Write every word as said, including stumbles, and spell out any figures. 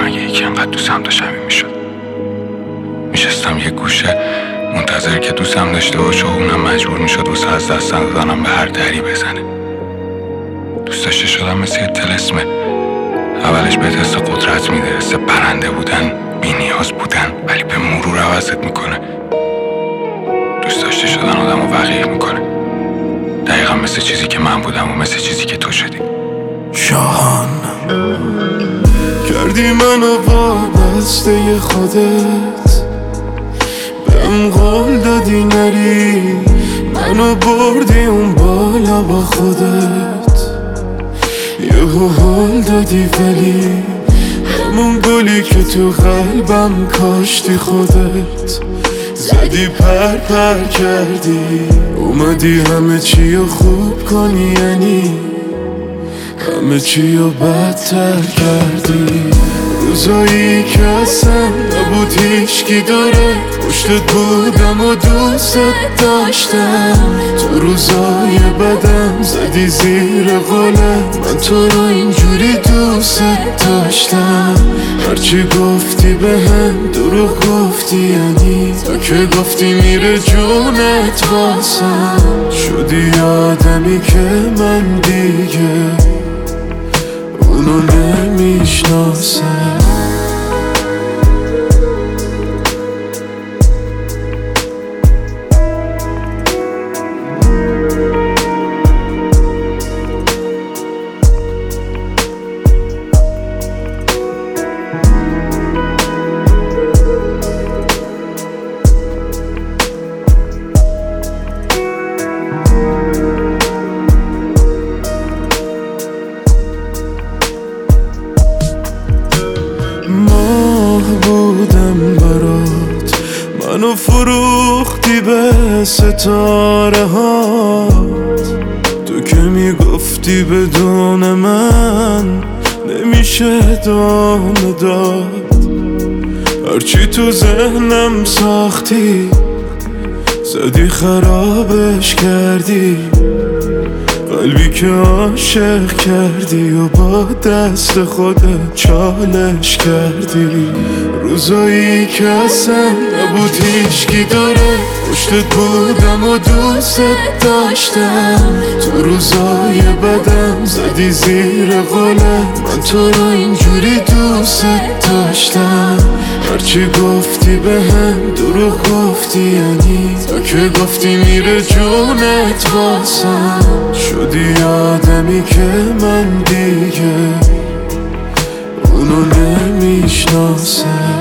من اگه یکی انقدر دوستم داشت همین میشد. میشستم یه گوشه منتظر که دوستم داشته باشه و اونم مجبور میشد واسه از دستم دادنم به هر دری بزنه. دوست داشته شدم مثل یه طلسمه. اولش به حس قدرت میده، حس برنده بودن، بی نیاز بودن، ولی به مرور عوضت میکنه. دوست داشته شدن آدم رو وقیح میکنه، دقیقا مثل چیزی که من بودم و مثل چیزی که تو شدی. شاهان کردی منو وابسته خودت، بهم قول دادی نری، منو بردی اون بالا با خودت. یهو حال دادی ولی همون گلی که تو قلبم کاشتی خودت. زدی پر پر کردی، اومدی همه چی رو خوب کنی، یعنی همه چی رو بدتر کردی. روزایی که اصلا نبود هیچکی داره، پشتت بودم و دوست داشتم. تو روزای بدم زدی زیر قولت، من تو رو اینجوری دوست داشتم. هرچی گفتی به هم دروغ گفتی، یعنی تا که گفتی میره جونت واسم. شدی آدمی که من دیگه اونو نمیشناسم. بودم برات، منو فروختی به ستاره هات. تو که میگفتی بدون من نمیشه ادامه داد. هرچی تو ذهنم ساختی زدی خرابش کردی، قلبی که عاشق کردی و با دست خودت چالش کردی. روزایی که اصلا نبود هیچکی داره، پشتت بودم و دوست داشتم. تو روزای بدم زدی زیر قولت، من تو رو اینجوری دوست داشتم. هرچی گفتی به هم دروغ گفتی، یعنی تا که گفتی میره جونت واسم. شدی آدمی که من دیگه اونو نمیشناسم.